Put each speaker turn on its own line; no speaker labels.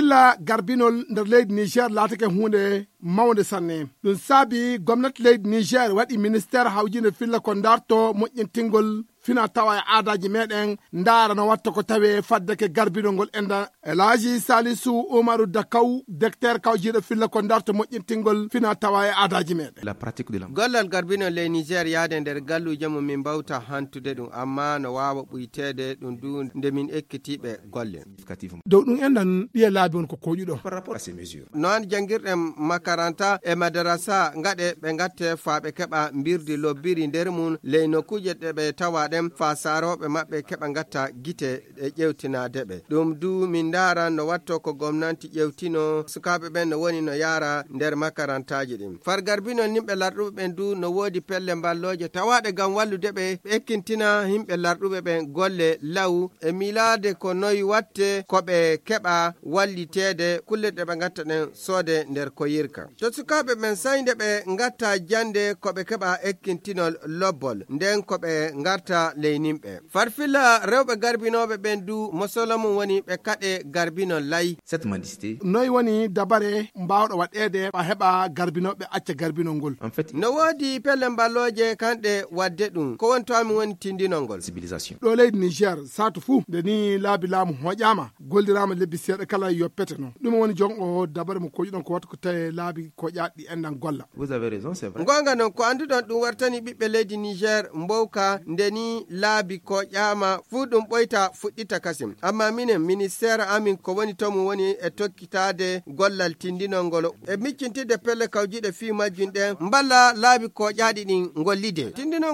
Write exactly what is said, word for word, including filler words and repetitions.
filla garbinol nder leydi Niger laatake hunde mawde sanne ɗum saabi gomnati leydi Niger waɗi ministére hawjinde filla ko darto moƴƴintingol fina tawa e aadaji meɗen ndaara no watta ko tawe faddake garbinol ngol enda Elhaji Salisu Umaru Dakaw docteur kawjiɗo filla ko darto moƴƴintingol fina tawa e aadaji meɗen.
La pratique de la
gollal garbinol le Niger yaade nder galluje mum min bawta hantude ɗum amma no wawa ɓuytede ɗum du nde min ekkitiɓe golle
dow ɗum endan ɓiye laabi on ko koƴuɗo
par rapport à ces mesures.
noon jangirɗen makaranta e madarasa ngaɗe ɓe gatte faaɓe keɓa mbirdi lobbiri nder mum ley nokkuje ɗe ɓe tawaɗen fa saroɓe maɓɓe keɓa gatta gite e ƴewtinadeɓe ɗum du min daran no watto ko gomnati ƴewtino sukaɓe ɓen no woni no yara nder makarantaji ɗin far garbinol nimɓe larɗuɓe ɓen du no woodi pelle balloje tawaɗe gam wallude ɓe ekkintina himɓe larɗuɓe ɓen golle law e milade ko noyi watte koɓe keɓa wallitede kulle ɗe ɓe gatta ɗen soode nder ko yirka to sukaɓe ɓen sayde ɓe gatta jande koɓe keɓa ekkintinol lobbol nden koɓe garta leynimɓe farfilla rewɓe garbinoɓe ɓen du mosolo mum woni ɓe kaɗe garbinol lay
Cette mendicité,
noyi woni dabare mbawɗo waɗede ɓa heɓa garbinoɓe acca garbinol ngol.
en fait,
no woodi pelle balloje kanɗe wadde ɗum ko won to amin woni tindinol ngol
civilisation.
ɗo leydi Niger satu fuu nde ni laabi laamu hoƴama goldirama lebbi seeɗa kala yoppete noon ɗum woni jongo dabare mo koƴuɗon ko watta ko tawi laabi koƴaɗi endan golla.
Vous avez raison, c'est vrai.
gonga noon ko anduɗon ɗum wartani ɓiɓɓe leydi Niger mbowka ndeni laabi ko ƴama fuu ɗum ɓoyta fuɗɗita kasim amma minen ministére amin ko woni to mum woni e tokkitade gollal tindinol ngol e miccintide pelle kawjiɗe fi majjum ɗen mballa laabi ko ƴaɗi ɗin gollide tindinol